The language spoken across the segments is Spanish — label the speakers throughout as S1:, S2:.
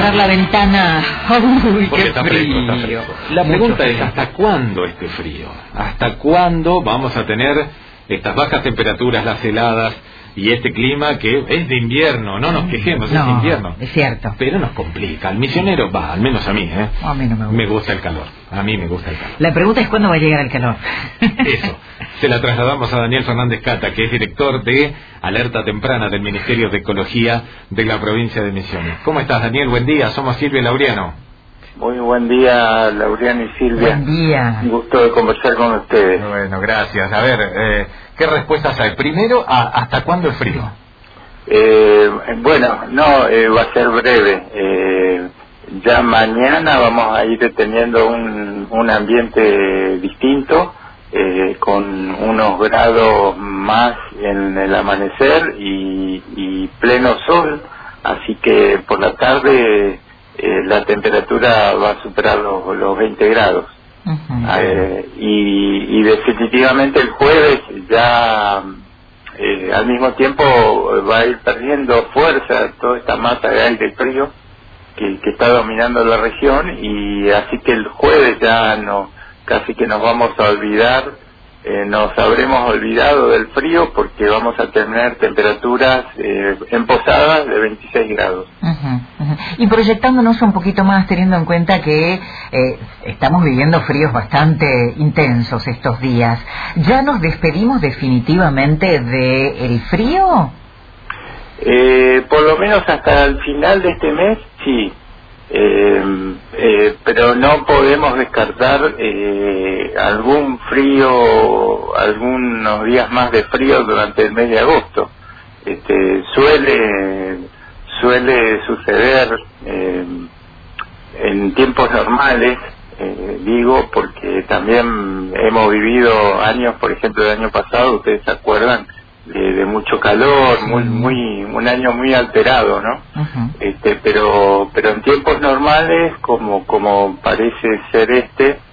S1: cerrar la ventana. Uy,
S2: porque
S1: qué
S2: está
S1: frío.
S2: fresco. La pregunta es, ¿hasta cuándo este frío? ¿Hasta cuándo vamos a tener estas bajas temperaturas, las heladas y este clima que es de invierno? No nos quejemos, es de invierno.
S1: Es cierto.
S2: Pero nos complica. Al misionero, al menos a mí,
S1: a mí no me gusta.
S2: Me gusta el calor. A mí me gusta el calor.
S1: La pregunta es cuándo va a llegar el calor.
S2: Eso. Se la trasladamos a Daniel Fernández Cata, que es director de Alerta Temprana del Ministerio de Ecología de la provincia de Misiones. ¿Cómo estás, Daniel? Buen día. Somos Silvia y Laureano.
S3: Muy buen día, Laureano y Silvia.
S1: Buen día.
S3: Un gusto de conversar con ustedes.
S2: Bueno, gracias. A ver, ¿qué respuestas hay? Primero, ¿hasta cuándo el frío?
S3: Va a ser breve. Ya mañana vamos a ir teniendo un ambiente distinto, con unos grados más en el amanecer y pleno sol, así que por la tarde la temperatura va a superar los 20 grados. Y definitivamente el jueves ya al mismo tiempo va a ir perdiendo fuerza toda esta masa de aire frío que está dominando la región, y así que el jueves ya casi que nos vamos a olvidar, nos habremos olvidado del frío, porque vamos a tener temperaturas en Posadas de 26 grados.
S1: Y proyectándonos un poquito más, teniendo en cuenta que estamos viviendo fríos bastante intensos estos días, ¿ya nos despedimos definitivamente del frío?
S3: Por lo menos hasta el final de este mes, sí. Pero no podemos descartar algún frío, algunos días más de frío durante el mes de agosto. Suele suceder en tiempos normales, digo, porque también hemos vivido años, por ejemplo el año pasado, ustedes se acuerdan, de mucho calor, un año muy alterado, ¿no? Pero en tiempos normales, como parece ser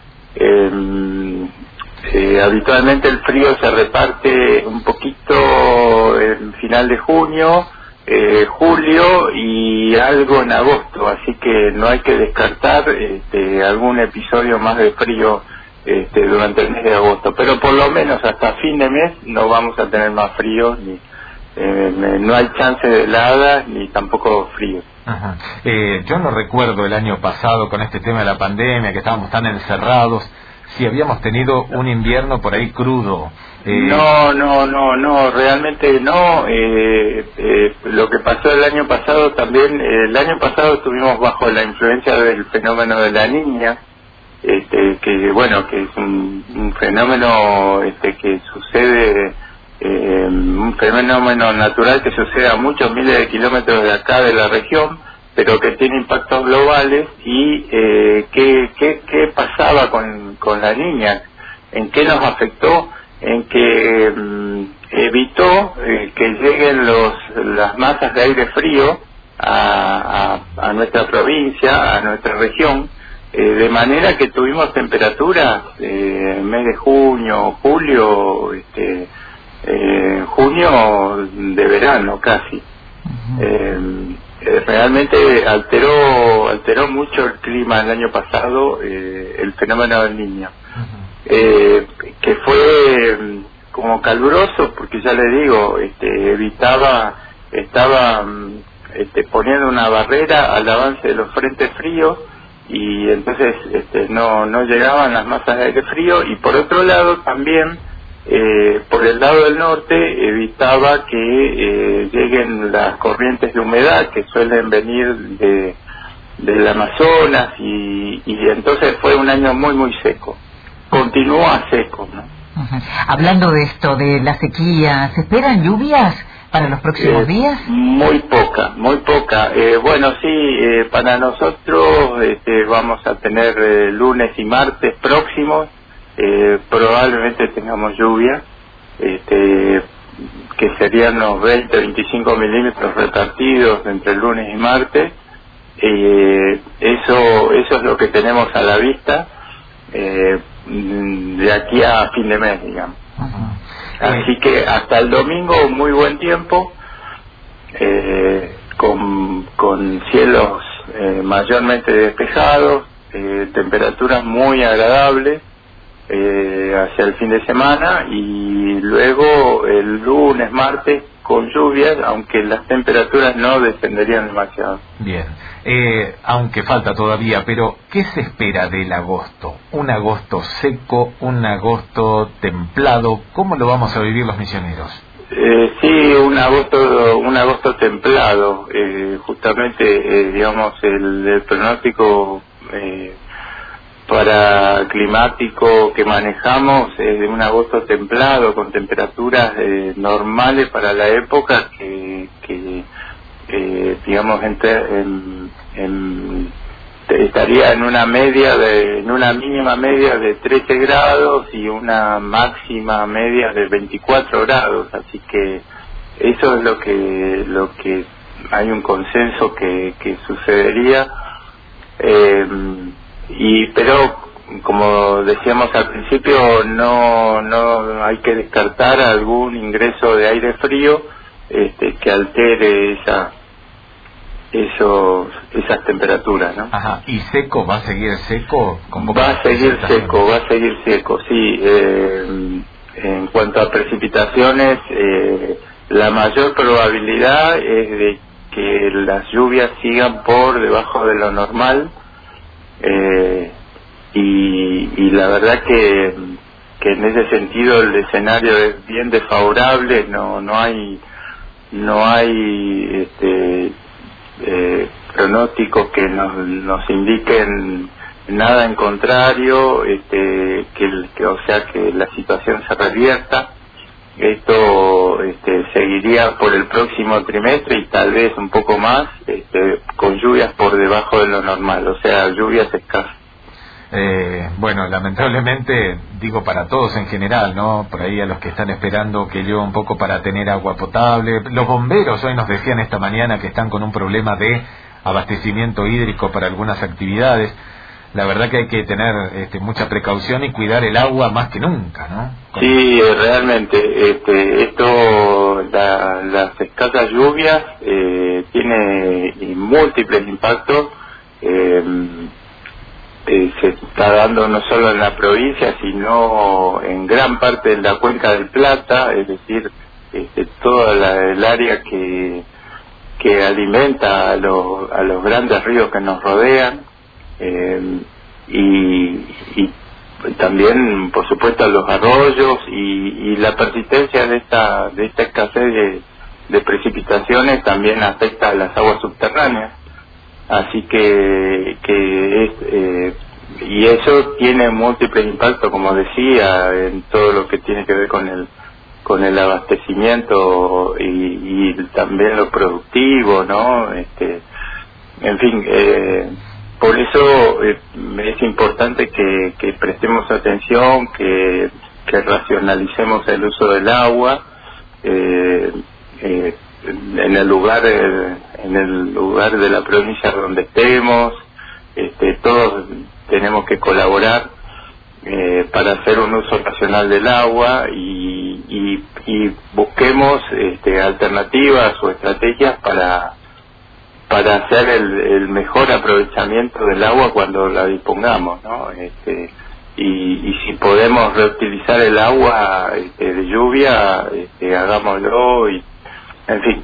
S3: habitualmente el frío se reparte un poquito en final de junio, julio y algo en agosto, así que no hay que descartar algún episodio más de frío durante el mes de agosto, pero por lo menos hasta fin de mes no vamos a tener más frío, ni no hay chance de heladas ni tampoco frío.
S2: Yo no recuerdo el año pasado con este tema de la pandemia, que estábamos tan encerrados, si habíamos tenido un invierno por ahí crudo.
S3: No, realmente no. Lo que pasó el año pasado también, el año pasado estuvimos bajo la influencia del fenómeno de la Niña, que es un fenómeno que sucede, un fenómeno natural que sucede a muchos miles de kilómetros de acá de la región, pero que tiene impactos globales. Y ¿qué pasaba con la Niña? ¿En qué nos afectó? En que evitó que lleguen las masas de aire frío a nuestra provincia, a nuestra región, de manera que tuvimos temperaturas en mes de junio, julio, junio de verano casi. Realmente alteró mucho el clima el año pasado, el fenómeno del Niño, que fue como caluroso, porque ya le digo, estaba poniendo una barrera al avance de los frentes fríos, y entonces no llegaban las masas de aire frío. Y por otro lado también, por el lado del norte, evitaba que lleguen las corrientes de humedad que suelen venir del Amazonas, y entonces fue un año muy muy seco, continúa seco, ¿no?
S1: Hablando de esto, de la sequía, ¿se esperan lluvias para los próximos días?
S3: Muy poca. Para nosotros vamos a tener lunes y martes próximos, probablemente tengamos lluvia, que serían unos 20-25 milímetros repartidos entre el lunes y martes. Eso es lo que tenemos a la vista de aquí a fin de mes, digamos. Así que hasta el domingo muy buen tiempo, con cielos mayormente despejados, temperaturas muy agradables hacia el fin de semana, y luego el lunes, martes con lluvias, aunque las temperaturas no descenderían demasiado.
S2: Bien, aunque falta todavía, pero ¿qué se espera del agosto? ¿Un agosto seco, un agosto templado? ¿Cómo lo vamos a vivir los misioneros?
S3: Sí, un agosto templado. Justamente, digamos, el pronóstico para climático que manejamos es de un agosto templado, con temperaturas normales para la época, que digamos, estaría en una mínima media de 13 grados y una máxima media de 24 grados, así que eso es lo que hay un consenso que sucedería. Pero como decíamos al principio, no hay que descartar algún ingreso de aire frío que altere esas temperaturas, ¿no?
S2: Ajá. ¿Y seco? ¿Va a seguir seco?
S3: Va a seguir seco, sí. En cuanto a precipitaciones, la mayor probabilidad es de que las lluvias sigan por debajo de lo normal, y la verdad que en ese sentido el escenario es bien desfavorable. No hay pronósticos que nos indiquen nada en contrario, o sea, que la situación se revierta. Esto seguiría por el próximo trimestre y tal vez un poco más, con lluvias por debajo de lo normal, o sea, lluvias escasas.
S2: Bueno, lamentablemente, digo para todos en general, ¿no? Por ahí a los que están esperando que llueva un poco para tener agua potable. Los bomberos hoy nos decían esta mañana que están con un problema de abastecimiento hídrico para algunas actividades. La verdad que hay que tener mucha precaución y cuidar el agua más que nunca, ¿no?
S3: Sí, realmente, las escasas lluvias tiene múltiples impactos. Se está dando no solo en la provincia, sino en gran parte de la cuenca del Plata, es decir, toda el área que alimenta a los grandes ríos que nos rodean, y también, por supuesto, a los arroyos, y la persistencia de esta escasez de precipitaciones también afecta a las aguas subterráneas. Así que y eso tiene múltiples impactos, como decía, en todo lo que tiene que ver con el abastecimiento y también lo productivo, ¿no? En fin, por eso es importante que prestemos atención, que racionalicemos el uso del agua, en el lugar de la provincia donde estemos. Todos tenemos que colaborar para hacer un uso racional del agua, y busquemos alternativas o estrategias para hacer el mejor aprovechamiento del agua cuando la dispongamos, ¿no? Y si podemos reutilizar el agua de lluvia, hagámoslo. Y en fin,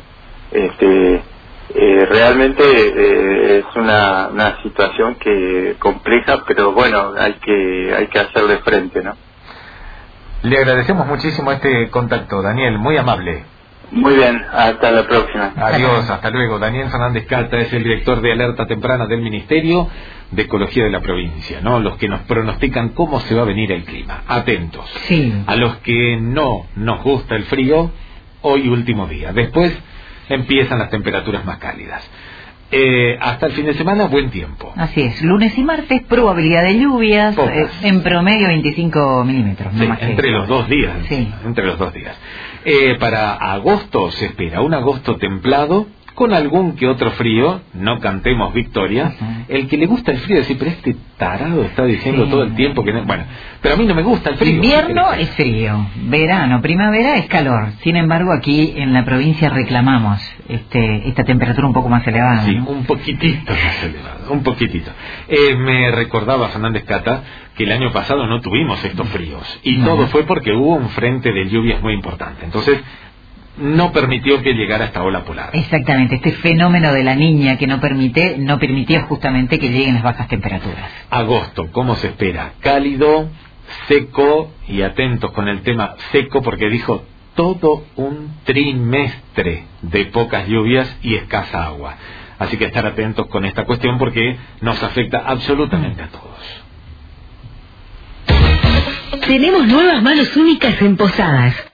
S3: realmente es una situación compleja, pero bueno, hay que hacerle frente, ¿no?
S2: Le agradecemos muchísimo este contacto, Daniel, muy amable.
S3: Muy bien, hasta la próxima.
S2: Adiós, hasta luego. Daniel Fernández Calta es el director de alerta temprana del Ministerio de Ecología de la provincia, ¿no? Los que nos pronostican cómo se va a venir el clima. Atentos.
S1: Sí.
S2: A los que no nos gusta el frío, hoy último día. Después empiezan las temperaturas más cálidas. Hasta el fin de semana, buen tiempo.
S1: Así es, lunes y martes, probabilidad de lluvias, en promedio 25 milímetros.
S2: Sí,
S1: no
S2: entre los 2 días.
S1: Sí.
S2: Entre los 2 días. Para agosto se espera un agosto templado, con algún que otro frío, no cantemos victoria. El que le gusta el frío dice, pero este tarado está diciendo todo el tiempo que no... Bueno, pero a mí no me gusta el frío.
S1: Invierno es frío, verano, primavera es calor. Sin embargo, aquí en la provincia reclamamos esta temperatura un poco más elevada.
S2: Sí,
S1: ¿no?
S2: un poquitito más elevada, un poquitito. Me recordaba Fernández Cata que el año pasado no tuvimos estos fríos, y todo fue porque hubo un frente de lluvias muy importante. Entonces, no permitió que llegara esta ola polar.
S1: Exactamente, este fenómeno de la Niña que no permitía justamente que lleguen las bajas temperaturas.
S2: Agosto, ¿cómo se espera? Cálido, seco, y atentos con el tema seco, porque dijo todo un trimestre de pocas lluvias y escasa agua. Así que estar atentos con esta cuestión porque nos afecta absolutamente a todos.
S4: Tenemos nuevas manos únicas en Posadas.